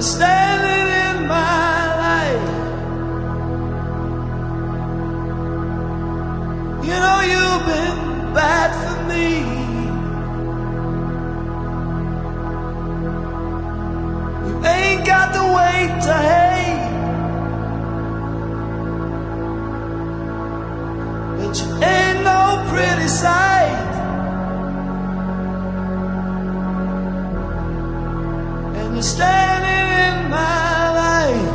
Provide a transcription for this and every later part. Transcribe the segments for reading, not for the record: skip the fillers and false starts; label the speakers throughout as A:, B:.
A: you're standing in my life. You know you've been bad for me. You ain't got the weight to hate, but you ain't no pretty sight. And you're standing in my life.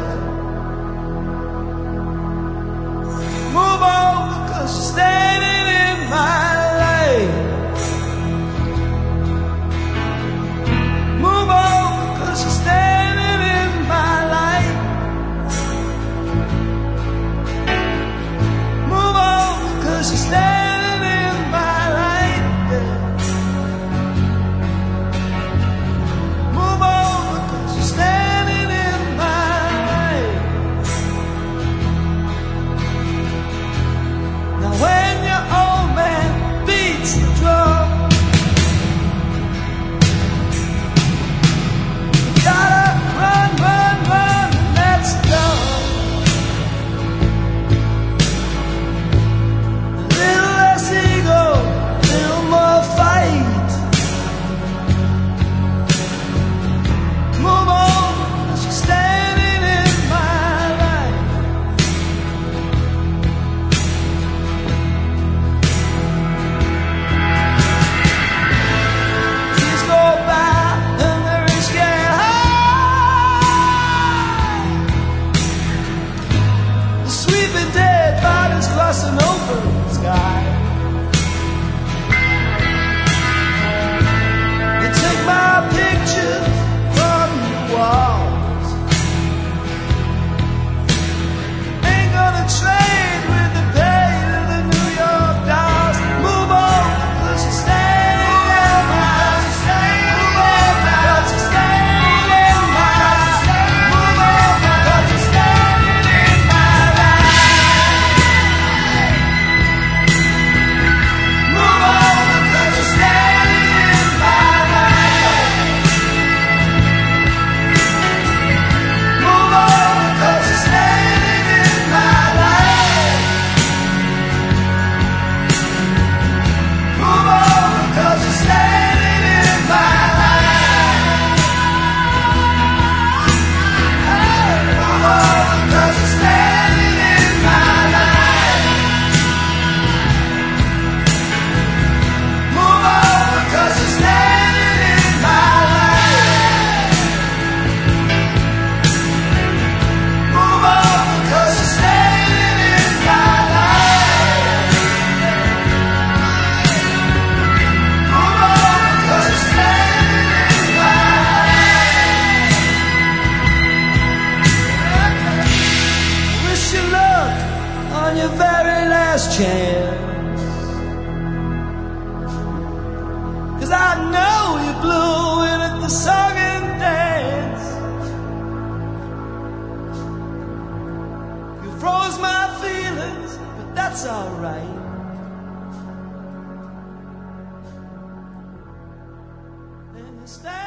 A: Move over, 'cause you're standing in my life. Move over, 'cause you're standing in my life. Move over, 'cause you're standing in my life. Yeah. Move over, 'cause you're standing in my life. Now when your old man beats the drum, you gotta run, run, run, and that's done. A little less ego, a little more fight. Move on, 'cause you're standing in my life. Years go by and the rich get high. The sweeping dead bodies crossing over the sky. You take my pictures from the walls. Ain't gonna trade with the pain of the New York Dolls. Move on, 'cause you're standing in my life. Move on, 'cause you're standing in my life. Move on, 'cause you're standing in my life. Move on, 'cause you're standing in my life. Move on, 'cause you're standing in my life. Move on, 'cause you're standing in my life. Move on, 'cause you're standing in my life. Move on, 'cause you're standing in my life. Move on, 'cause you're standing in my life. Move on, 'cause you're standing in my life. Wish you luck on your very last chance, 'cause I know you blew it at the song and dance. You froze my feelings, but that's alright. And you stand